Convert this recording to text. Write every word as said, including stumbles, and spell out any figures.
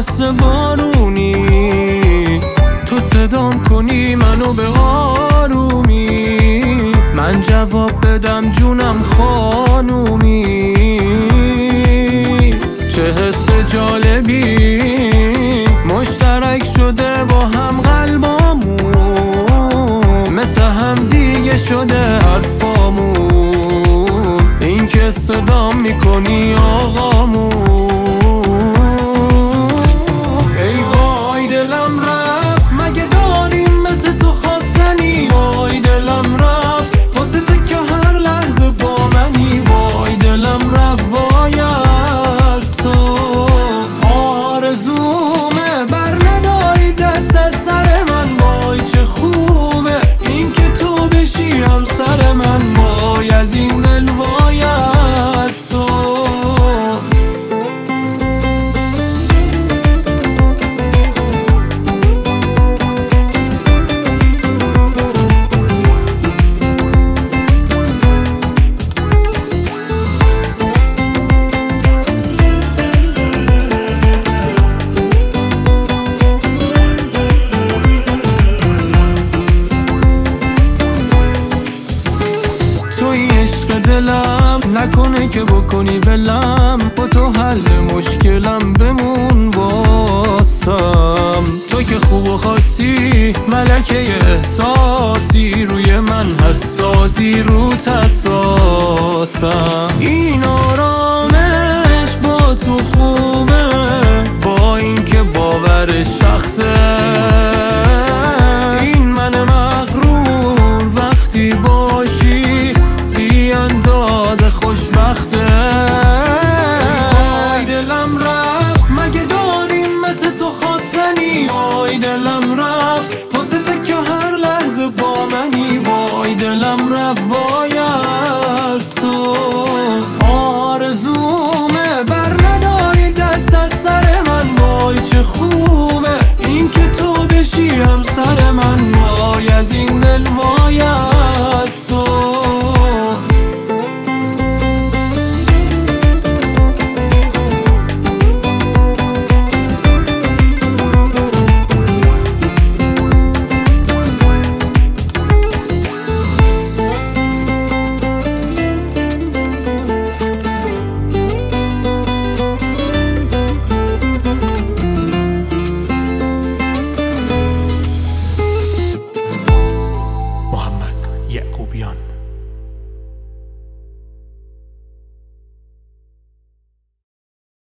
مثل بارونی، تو صدام کنی منو به آرومی، من جواب بدم جونم خانومی. چه حس جالبی مشترک شده با هم قلبامون، مثل هم دیگه شده حرفامون، این که صدام میکنی آقامون. ای وای دلم رفت، مگه داریم مثل تو خواستنی؟ وای دلم رفت واسه تو که هر لحظه با منی. وای دلم رفت وای از تو، آرزومه بر نداری دست از سر من. وای چه خوبه این که تو بشی همسر من. وای از این دل وای از تو. توی عشق دلم، نکنه که بکنی ولم، با تو حل مشکلم بمون واسم. تو که خوب و خاصی ملکه احساسی، روی من حساسی رو تساسم. این آرامش با تو خوبه، با این که باورش سخته. این من مغرور وقتی باشی بی اندازه خوشبخته. وای دلم رفت، مگه داریم مثل تو خواستنی؟ وای دلم رفت واسه تو که هر لحظه با منی. وای دلم رفت وای از تو، آرزومه بر نداری دست از سر من. وای چه خوبه این که تو بشی همسر من. وای از این دل وای از تو. محمد یعقوبیان.